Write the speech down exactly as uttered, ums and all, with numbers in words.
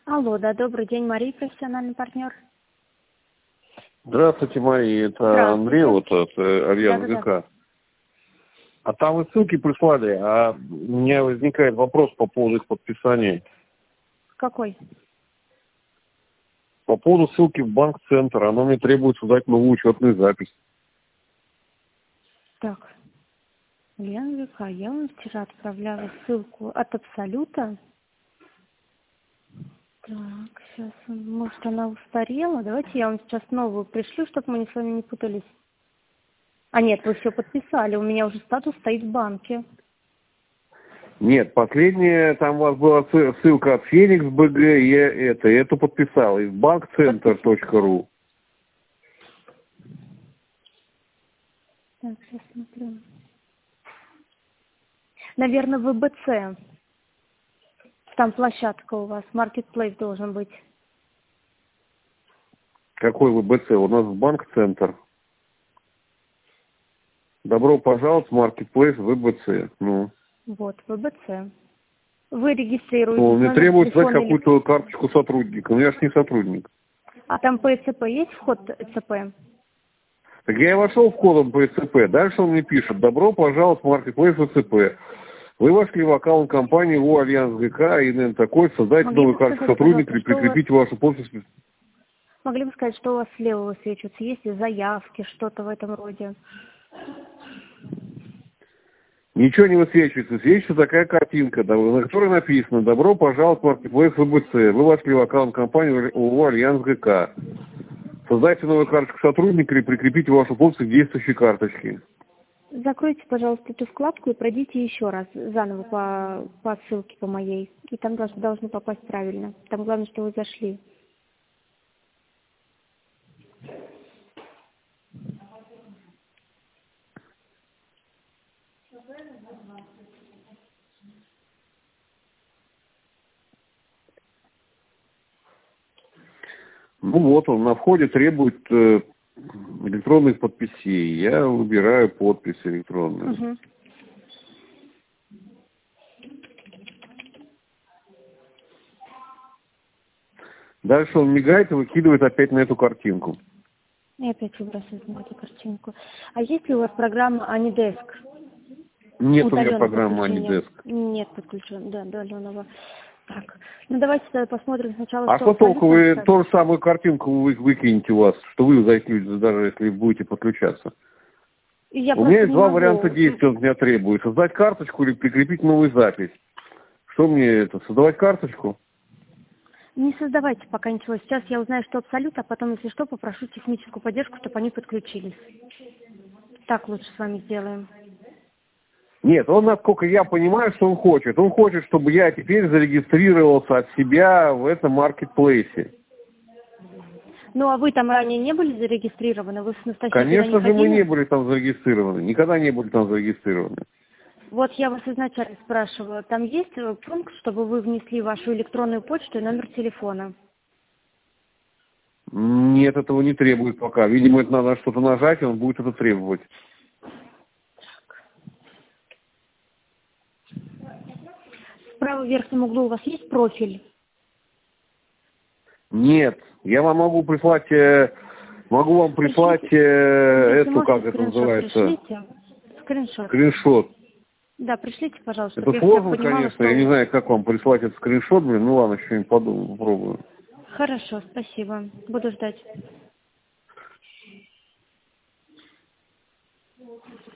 Алло, да, добрый день, Мария, профессиональный партнер. Здравствуйте, Мария, это Андрей, вот от э, Альянс Да-да-да. ГК. А там вы ссылки прислали, а у меня возникает вопрос по поводу их подписания. Какой? По поводу ссылки в банк-центр, оно мне требует создать новую учетную запись. Так, Лена ВК, я вам вчера отправляла ссылку от Абсолюта. Так, сейчас, может, она устарела. Давайте я вам сейчас новую пришлю, чтобы мы с вами не путались. А нет, вы все подписали, у меня уже статус стоит в банке. Нет, последняя, там у вас была ссы- ссылка от Феникс БГ, я это, эту подписал, из банкцентр точка ру. Так, сейчас смотрю. Наверное, в ВБЦ. Там площадка у вас, маркетплейс должен быть. Какой ВБЦ? У нас банк-центр. Добро пожаловать в маркетплейс ВБЦ. Ну, Вот, ВБЦ. Вы регистрируетесь, ну мне номер требуется дать телефона или... какую-то карточку сотрудника. Ну я ж не сотрудник. А там по ЭЦП есть вход ЭЦП? Так я и вошел в кодом по ЭЦП. Дальше он мне пишет: добро пожаловать в маркетплейс ЭЦП. Вы вошли в аккаунт компании ООО Альянс ГК и н такой, создайте Могли новую бы карту сказать, сотрудника пожалуйста, и что у вас... прикрепите вашу подпись. Могли бы сказать, что у вас слева высвечивается? Есть ли заявки, что-то в этом роде? Ничего не высвечивается. Высвечивается такая картинка, да, на которой написано: добро пожаловать в маркетплейс ВБЦ. Вы вошли в аккаунт компании ООО Альянс ГК. Создайте новую карточку сотрудника и прикрепите вашу подпись к действующей карточке. Закройте, пожалуйста, эту вкладку и пройдите еще раз заново по, по ссылке по моей. И там должны, должны попасть правильно. Там главное, что вы зашли. Ну вот, он на входе требует э, электронных подписей. Я выбираю подпись электронную. Угу. Дальше он мигает и выкидывает опять на эту картинку. И опять выбрасывать на эту картинку. А есть ли у вас программа AnyDesk? Нет у меня Удаленного программы подключения? AnyDesk. Нет подключен, да, удаленного. Так, ну давайте тогда посмотрим сначала, А что что толку, абсолютно вы оставит. ту же самую картинку вы выкинете у вас, что вы зайдете, даже если будете подключаться. И я У меня просто есть не два могу. варианта действий, он меня требует. Создать карточку или прикрепить новую запись. Что мне это, создавать карточку? Не создавайте пока ничего. Сейчас я узнаю, что абсолют, а потом, если что, попрошу техническую поддержку, чтобы они подключились. Так лучше с вами сделаем. Нет, он, насколько я понимаю, что он хочет. Он хочет, чтобы я теперь зарегистрировался от себя в этом маркетплейсе. Ну, а вы там ранее не были зарегистрированы? Вы с Анастасией туда не Конечно же, мы ходили? не были там зарегистрированы. Никогда не были там зарегистрированы. Вот я вас изначально спрашивала, там есть э, пункт, чтобы вы внесли вашу электронную почту и номер телефона? Нет, этого не требует пока. Видимо, это надо что-то нажать, и он будет это требовать. В правом верхнем углу у вас есть профиль? Нет, я вам могу прислать, э, могу вам прислать Пришлите, э, если эту, можете, как это скриншот называется, пришлите. Скриншот. скриншот. Да, пришлите, пожалуйста, Это чтобы я хотя бы сложно, понимала, конечно, я не что... знаю, как вам прислать этот скриншот, блин, ну ладно, что-нибудь подумаю, попробую. Хорошо, спасибо. Буду ждать.